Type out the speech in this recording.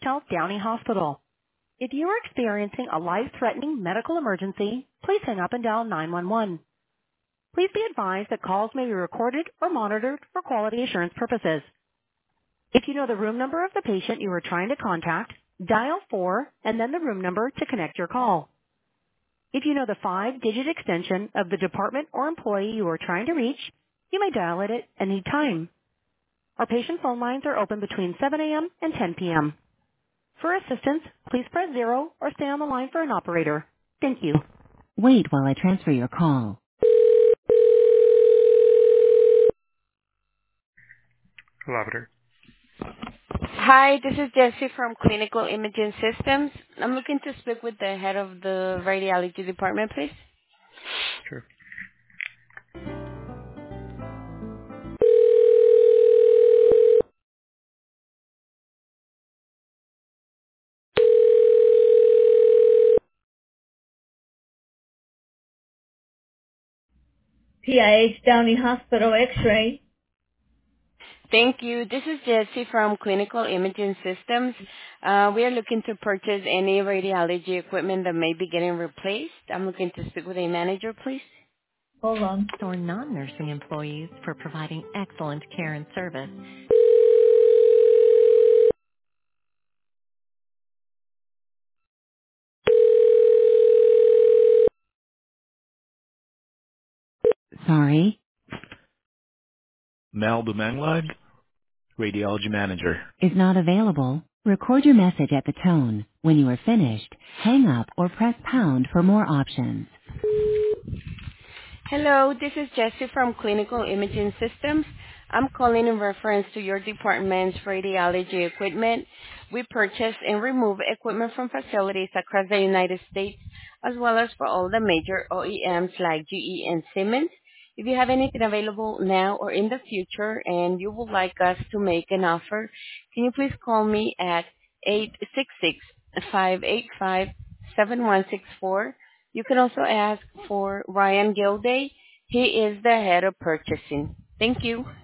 South Downey Hospital. If you are experiencing a life-threatening medical emergency, please hang up and dial 911. Please be advised that calls may be recorded or monitored for quality assurance purposes. If you know the room number of the patient you are trying to contact, dial 4 and then the room number to connect your call. If you know the 5-digit extension of the department or employee you are trying to reach, you may dial it at any time. Our patient phone lines are open between 7 a.m. and 10 p.m. For assistance, please press 0 or stay on the line for an operator. Thank you. Wait while I transfer your call. Lavender. Hi, this is Jessie from Clinical Imaging Systems. I'm looking to speak with the head of the radiology department, please. Sure. PIH Downey Hospital X-ray. Thank you. This is Jessie from Clinical Imaging Systems. We are looking to purchase any radiology equipment that may be getting replaced. I'm looking to speak with a manager, please. Hold on. Or non-nursing employees for providing excellent care and service. Sorry. Mal Dumanglad, Radiology Manager. Is not available. Record your message at the tone. When you are finished, hang up or press pound for more options. Hello, this is Jessie from Clinical Imaging Systems. I'm calling in reference to your department's radiology equipment. We purchase and remove equipment from facilities across the United States, as well as for all the major OEMs like GE and Siemens. If you have anything available now or in the future and you would like us to make an offer, can you please call me at 866-585-7164. You can also ask for Ryan Gilday. He is the head of purchasing. Thank you.